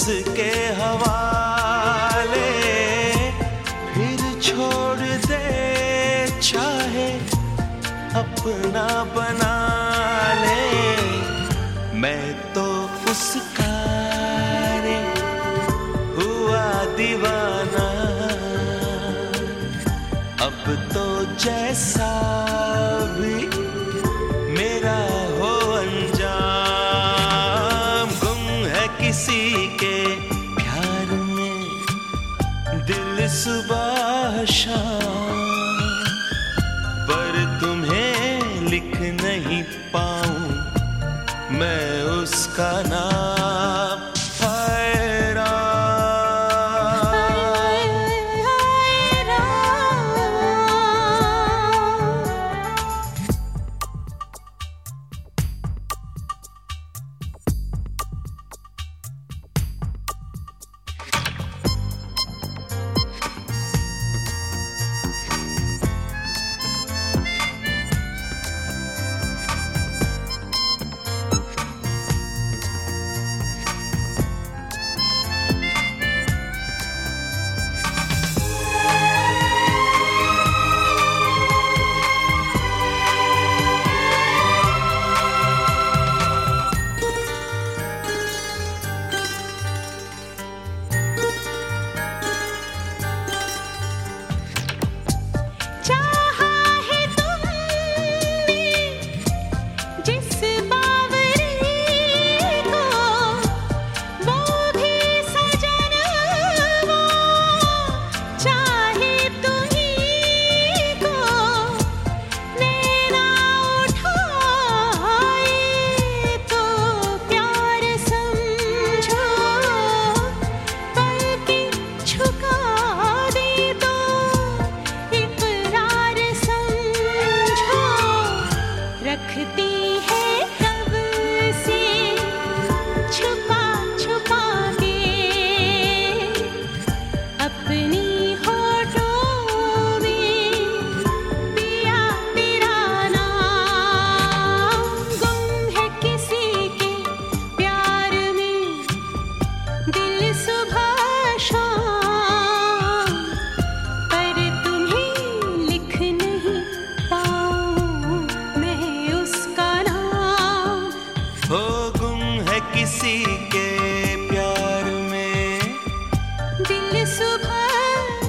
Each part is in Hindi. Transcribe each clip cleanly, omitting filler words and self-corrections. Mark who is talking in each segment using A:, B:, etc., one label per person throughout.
A: उसके हवाले, फिर छोड़ दे चाहे अपना बना ले। मैं तो उसका रे हुआ दीवाना, अब तो जैसा भी मेरा हो अंजाम। गुम है किसी के प्यार में दिल सुबह शाम, पर तुम्हें लिख नहीं पाऊं मैं उसका नाम। किसी के प्यार में
B: दिल सुबह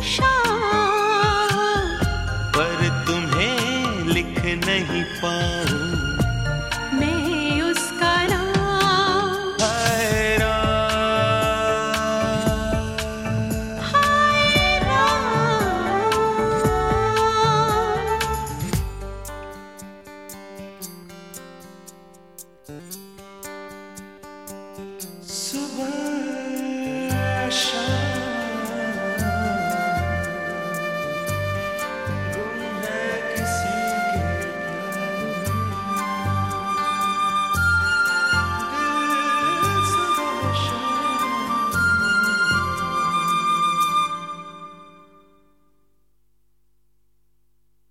B: शाम,
A: पर तुम्हें लिख नहीं पाऊं
B: मैं उसका नाम।
A: हाय राम,
B: हाय राम।
A: सुबह शाम